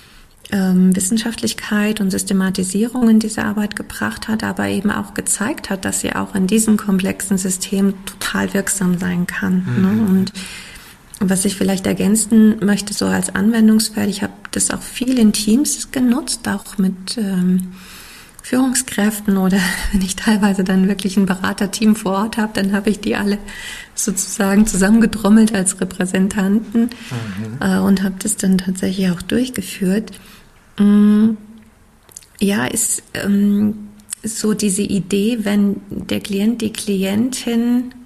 ähm, Wissenschaftlichkeit und Systematisierung in diese Arbeit gebracht hat, aber eben auch gezeigt hat, dass sie auch in diesem komplexen System total wirksam sein kann. Mhm. Ne? Und was ich vielleicht ergänzen möchte, so als Anwendungsfeld, ich habe das auch viel in Teams genutzt, auch mit ähm, Führungskräften oder wenn ich teilweise dann wirklich ein Beraterteam vor Ort habe, dann habe ich die alle sozusagen zusammengedrommelt als Repräsentanten mhm. äh, und habe das dann tatsächlich auch durchgeführt. Mm, ja, ist ähm, so diese Idee, wenn der Klient, die Klientin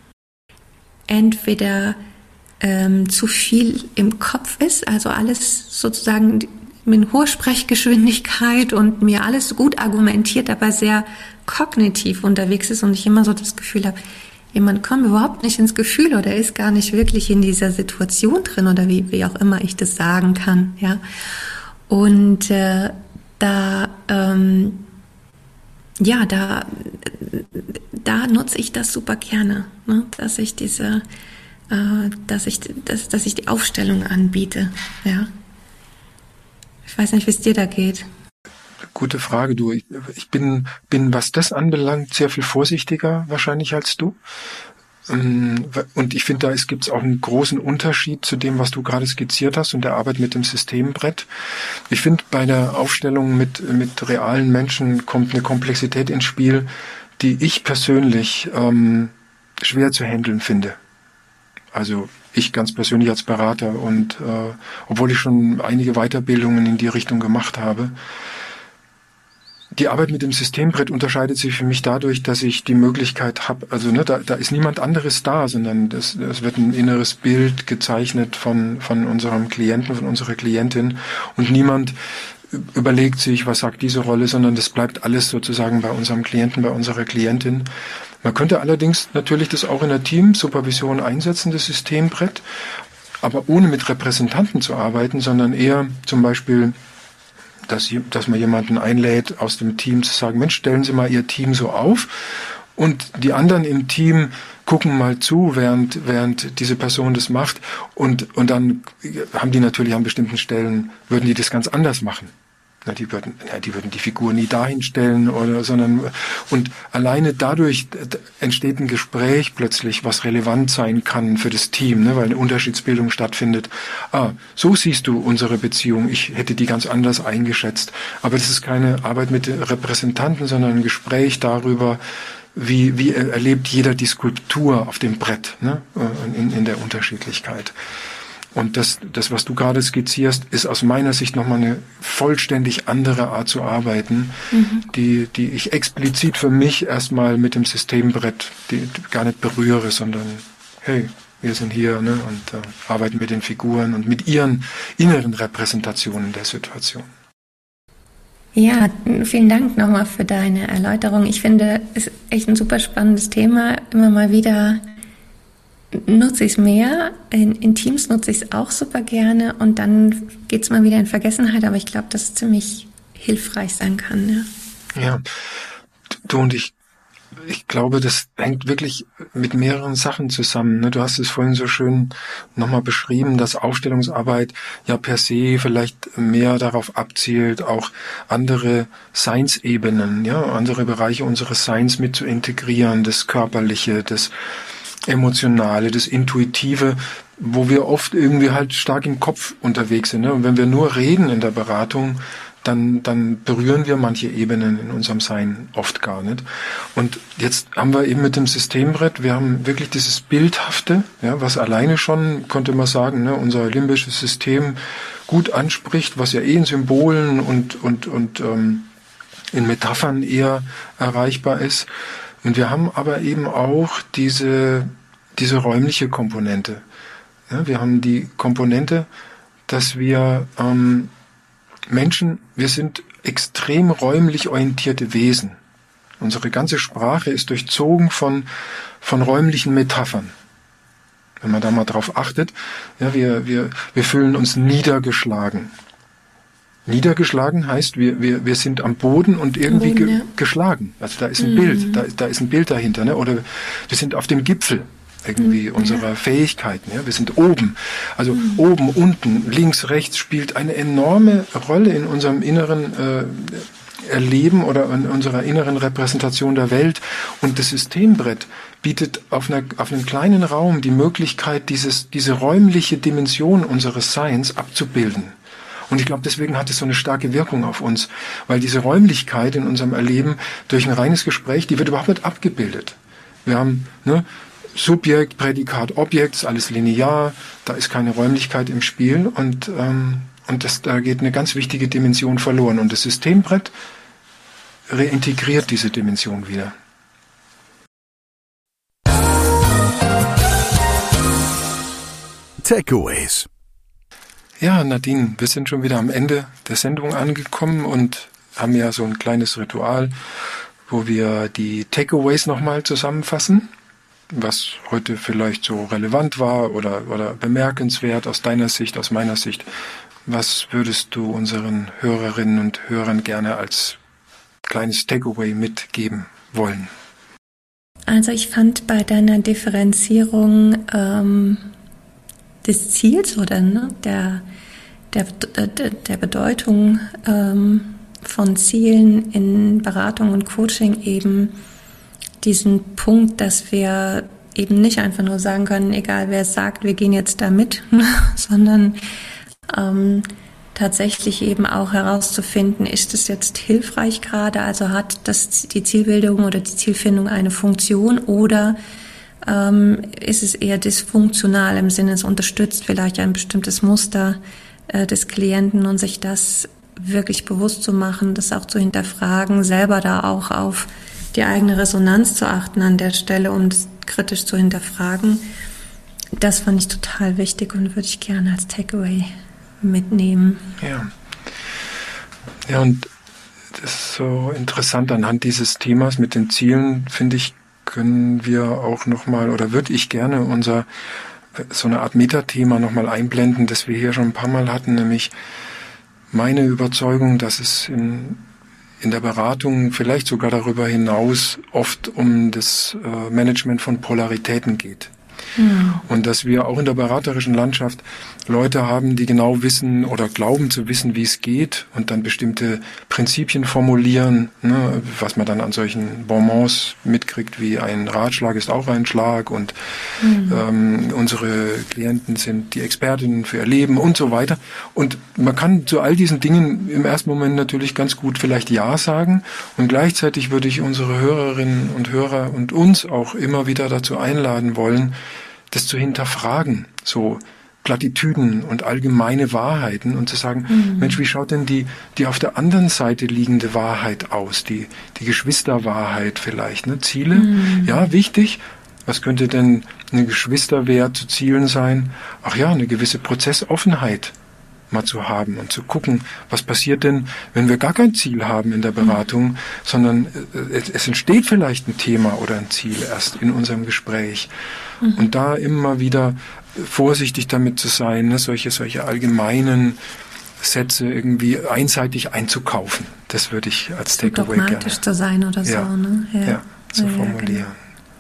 entweder ähm, zu viel im Kopf ist, also alles sozusagen mit hoher Sprechgeschwindigkeit und mir alles gut argumentiert, aber sehr kognitiv unterwegs ist und ich immer so das Gefühl habe, jemand kommt überhaupt nicht ins Gefühl oder ist gar nicht wirklich in dieser Situation drin oder wie, wie auch immer ich das sagen kann, ja. Und äh, da, ähm, ja, da, da nutze ich das super gerne, ne? Dass ich diese, äh, dass ich, dass, dass ich die Aufstellung anbiete, ja. Ich weiß nicht, wie es dir da geht. Gute Frage, du. Ich, ich bin, bin, was das anbelangt, sehr viel vorsichtiger wahrscheinlich als du. Und ich finde, da gibt es auch einen großen Unterschied zu dem, was du gerade skizziert hast und der Arbeit mit dem Systembrett. Ich finde, bei der Aufstellung mit, mit realen Menschen kommt eine Komplexität ins Spiel, die ich persönlich ähm, schwer zu handeln finde. Also ich ganz persönlich als Berater und äh, obwohl ich schon einige Weiterbildungen in die Richtung gemacht habe. Die Arbeit mit dem Systembrett unterscheidet sich für mich dadurch, dass ich die Möglichkeit habe, also ne, da, da ist niemand anderes da, sondern das, das wird ein inneres Bild gezeichnet von, von unserem Klienten, von unserer Klientin und niemand überlegt sich, was sagt diese Rolle, sondern das bleibt alles sozusagen bei unserem Klienten, bei unserer Klientin. Man könnte allerdings natürlich das auch in der Teamsupervision einsetzen, das Systembrett, aber ohne mit Repräsentanten zu arbeiten, sondern eher zum Beispiel, dass, dass man jemanden einlädt aus dem Team zu sagen, Mensch, stellen Sie mal Ihr Team so auf und die anderen im Team gucken mal zu, während, während diese Person das macht und, und dann haben die natürlich an bestimmten Stellen, würden die das ganz anders machen. Na, die würden, ja, die würden die Figur nie dahin stellen oder, sondern, und alleine dadurch entsteht ein Gespräch plötzlich, was relevant sein kann für das Team, ne, weil eine Unterschiedsbildung stattfindet. Ah, so siehst du unsere Beziehung. Ich hätte die ganz anders eingeschätzt. Aber das ist keine Arbeit mit Repräsentanten, sondern ein Gespräch darüber, wie, wie erlebt jeder die Skulptur auf dem Brett, ne, in, in der Unterschiedlichkeit. Und das, das, was du gerade skizzierst, ist aus meiner Sicht nochmal eine vollständig andere Art zu arbeiten, mhm. die, die ich explizit für mich erstmal mit dem Systembrett die, die gar nicht berühre, sondern hey, wir sind hier, ne, und äh, arbeiten mit den Figuren und mit ihren inneren Repräsentationen der Situation. Ja, vielen Dank nochmal für deine Erläuterung. Ich finde, es ist echt ein super spannendes Thema. Immer mal wieder nutze ich es mehr. In, in Teams nutze ich es auch super gerne und dann geht es mal wieder in Vergessenheit, aber ich glaube, dass es ziemlich hilfreich sein kann. Ja, ja. Du und ich, ich glaube, das hängt wirklich mit mehreren Sachen zusammen. Ne? Du hast es vorhin so schön nochmal beschrieben, dass Aufstellungsarbeit ja per se vielleicht mehr darauf abzielt, auch andere Seinsebenen, ja, andere Bereiche unseres Seins mit zu integrieren, das Körperliche, das Emotionale, das Intuitive, wo wir oft irgendwie halt stark im Kopf unterwegs sind. Ne? Und wenn wir nur reden in der Beratung, dann, dann berühren wir manche Ebenen in unserem Sein oft gar nicht. Und jetzt haben wir eben mit dem Systembrett, wir haben wirklich dieses Bildhafte, ja, was alleine schon, konnte man sagen, ne, unser limbisches System gut anspricht, was ja eh in Symbolen und, und, und ähm, in Metaphern eher erreichbar ist. Und wir haben aber eben auch diese, diese räumliche Komponente. Ja, wir haben die Komponente, dass wir ähm, Menschen, wir sind extrem räumlich orientierte Wesen. Unsere ganze Sprache ist durchzogen von, von räumlichen Metaphern. Wenn man da mal drauf achtet, ja, wir, wir, wir fühlen uns niedergeschlagen. Niedergeschlagen heißt, wir, wir, wir sind am Boden und irgendwie Boden, ja. ge- geschlagen. Also da ist ein mhm. Bild, da, da ist ein Bild dahinter, ne? Oder wir sind auf dem Gipfel irgendwie mhm. unserer Fähigkeiten, ja? Wir sind oben. Also mhm. oben, unten, links, rechts spielt eine enorme Rolle in unserem inneren äh, Erleben oder in unserer inneren Repräsentation der Welt. Und das Systembrett bietet auf, einer, auf einem kleinen Raum die Möglichkeit, dieses, diese räumliche Dimension unseres Seins abzubilden. Und ich glaube, deswegen hat es so eine starke Wirkung auf uns, weil diese Räumlichkeit in unserem Erleben durch ein reines Gespräch, die wird überhaupt nicht abgebildet. Wir haben ne, Subjekt, Prädikat, Objekt, ist alles linear, da ist keine Räumlichkeit im Spiel und, ähm, und das, da geht eine ganz wichtige Dimension verloren. Und das Systembrett reintegriert diese Dimension wieder. Takeaways. Ja, Nadine, wir sind schon wieder am Ende der Sendung angekommen und haben ja so ein kleines Ritual, wo wir die Takeaways nochmal zusammenfassen, was heute vielleicht so relevant war oder, oder bemerkenswert aus deiner Sicht, aus meiner Sicht. Was würdest du unseren Hörerinnen und Hörern gerne als kleines Takeaway mitgeben wollen? Also ich fand bei deiner Differenzierung ähm des Ziels oder ne, der, der, der, der Bedeutung ähm, von Zielen in Beratung und Coaching eben diesen Punkt, dass wir eben nicht einfach nur sagen können, egal wer es sagt, wir gehen jetzt da mit, sondern ähm, tatsächlich eben auch herauszufinden, ist es jetzt hilfreich gerade, also hat das die Zielbildung oder die Zielfindung eine Funktion oder Ähm, ist es eher dysfunktional im Sinne, es unterstützt vielleicht ein bestimmtes Muster äh, des Klienten und sich das wirklich bewusst zu machen, das auch zu hinterfragen, selber da auch auf die eigene Resonanz zu achten an der Stelle, um das kritisch zu hinterfragen. Das fand ich total wichtig und würde ich gerne als Takeaway mitnehmen. Ja, ja und das ist so interessant anhand dieses Themas mit den Zielen, finde ich, können wir auch nochmal, oder würde ich gerne unser, so eine Art Metathema nochmal einblenden, das wir hier schon ein paar Mal hatten, nämlich meine Überzeugung, dass es in, in der Beratung vielleicht sogar darüber hinaus oft um das äh, Management von Polaritäten geht. Ja. Und dass wir auch in der beraterischen Landschaft Leute haben, die genau wissen oder glauben zu wissen, wie es geht und dann bestimmte Prinzipien formulieren, ne, was man dann an solchen Bonbons mitkriegt, wie ein Ratschlag ist auch ein Schlag und mhm. ähm, unsere Klienten sind die Expertinnen für ihr Leben und so weiter. Und man kann zu all diesen Dingen im ersten Moment natürlich ganz gut vielleicht Ja sagen und gleichzeitig würde ich unsere Hörerinnen und Hörer und uns auch immer wieder dazu einladen wollen, das zu hinterfragen, so Plattitüden und allgemeine Wahrheiten und zu sagen, mhm. Mensch, wie schaut denn die, die auf der anderen Seite liegende Wahrheit aus, die, die Geschwisterwahrheit vielleicht, ne? Ziele, mhm. ja, wichtig. Was könnte denn eine Geschwisterwehr zu Zielen sein? Ach ja, eine gewisse Prozessoffenheit mal zu haben und zu gucken, was passiert denn, wenn wir gar kein Ziel haben in der Beratung, mhm. sondern es, es entsteht vielleicht ein Thema oder ein Ziel erst in unserem Gespräch. Mhm. Und da immer wieder vorsichtig damit zu sein, ne, solche, solche allgemeinen Sätze irgendwie einseitig einzukaufen. Das würde ich als so Takeaway gerne. Dogmatisch zu sein oder ja, so, ne? Ja, ja zu ja, formulieren. Ja, genau.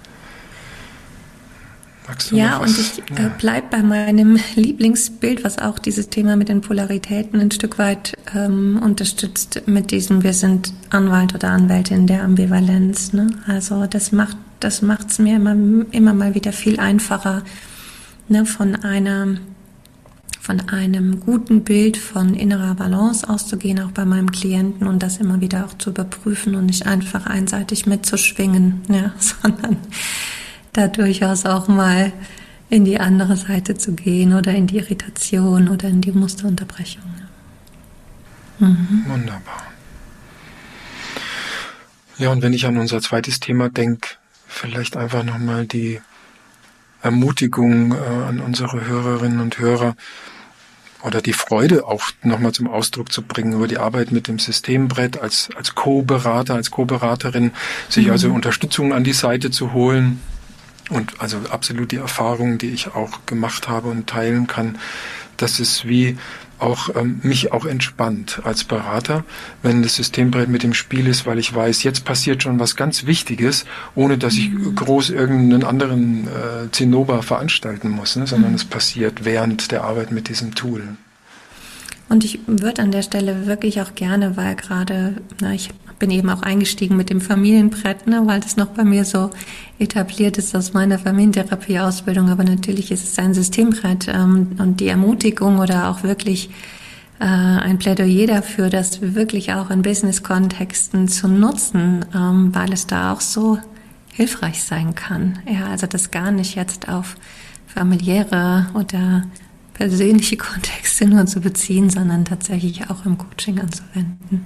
Ja, und ich ja. äh, bleibe bei meinem Lieblingsbild, was auch dieses Thema mit den Polaritäten ein Stück weit ähm, unterstützt, mit diesem, wir sind Anwalt oder Anwältin der Ambivalenz. Ne? Also das macht das macht's mir immer, immer mal wieder viel einfacher, ne, von einer von einem guten Bild von innerer Balance auszugehen, auch bei meinem Klienten und das immer wieder auch zu überprüfen und nicht einfach einseitig mitzuschwingen, ja, sondern da durchaus auch mal in die andere Seite zu gehen oder in die Irritation oder in die Musterunterbrechung. Mhm. Wunderbar. Ja, und wenn ich an unser zweites Thema denke, vielleicht einfach nochmal die Ermutigung äh, an unsere Hörerinnen und Hörer oder die Freude auch nochmal zum Ausdruck zu bringen über die Arbeit mit dem Systembrett als, als Co-Berater, als Co-Beraterin, sich mhm. also Unterstützung an die Seite zu holen. Und also absolut die Erfahrung, die ich auch gemacht habe und teilen kann, dass es wie auch ähm, mich auch entspannt als Berater, wenn das Systembrett mit im Spiel ist, weil ich weiß, jetzt passiert schon was ganz Wichtiges, ohne dass ich mhm. groß irgendeinen anderen äh, Zinnober veranstalten muss, ne, sondern mhm. es passiert während der Arbeit mit diesem Tool. Und ich würde an der Stelle wirklich auch gerne, weil gerade, na, ich bin eben auch eingestiegen mit dem Familienbrett, ne, weil das noch bei mir so etabliert ist aus meiner Familientherapie-Ausbildung, aber natürlich ist es ein Systembrett ähm, und die Ermutigung oder auch wirklich äh, ein Plädoyer dafür, das wirklich auch in Business-Kontexten zu nutzen, ähm, weil es da auch so hilfreich sein kann. Ja, also das gar nicht jetzt auf familiäre oder persönliche Kontexte nur zu beziehen, sondern tatsächlich auch im Coaching anzuwenden.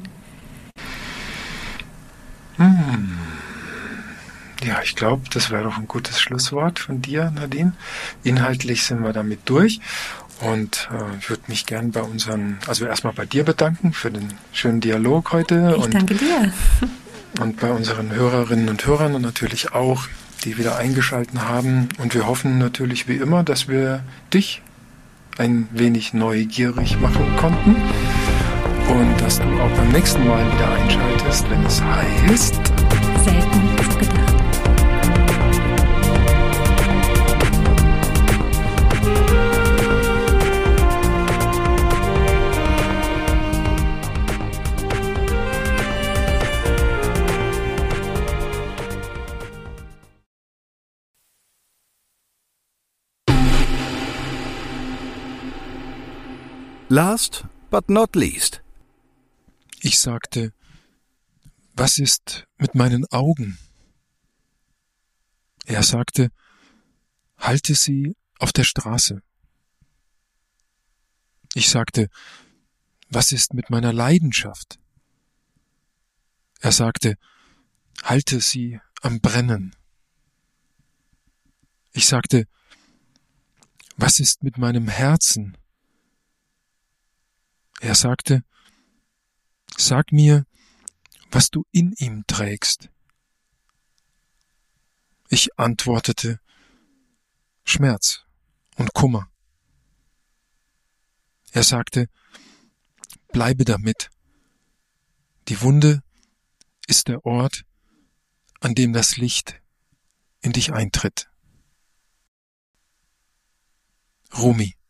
Hm. Ja, ich glaube, das wäre doch ein gutes Schlusswort von dir, Nadine. Inhaltlich sind wir damit durch und äh, ich würde mich gern bei unseren, also erstmal bei dir bedanken für den schönen Dialog heute. Ich und, danke dir. Und bei unseren Hörerinnen und Hörern und natürlich auch, die wieder eingeschaltet haben. Und wir hoffen natürlich wie immer, dass wir dich ein wenig neugierig machen konnten und dass du auch beim nächsten Mal wieder einschaltest, wenn es heißt Selten so gedacht. Last but not least. Ich sagte, was ist mit meinen Augen? Er sagte, halte sie auf der Straße. Ich sagte, was ist mit meiner Leidenschaft? Er sagte, halte sie am Brennen. Ich sagte, was ist mit meinem Herzen? Er sagte, sag mir, was du in ihm trägst. Ich antwortete, Schmerz und Kummer. Er sagte, bleibe damit. Die Wunde ist der Ort, an dem das Licht in dich eintritt. Rumi.